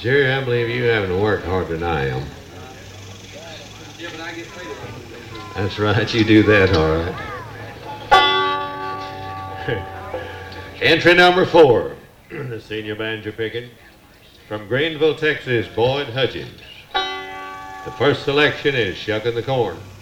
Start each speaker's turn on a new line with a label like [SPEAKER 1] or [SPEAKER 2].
[SPEAKER 1] Jerry, I believe you haven't worked harder than I am.
[SPEAKER 2] Yeah, but I get paid.
[SPEAKER 1] That's right, you do that all right. Entry number 4, the senior banjo picking, from Greenville, Texas, Boyd Hutchins. The first selection is Shucking the Corn.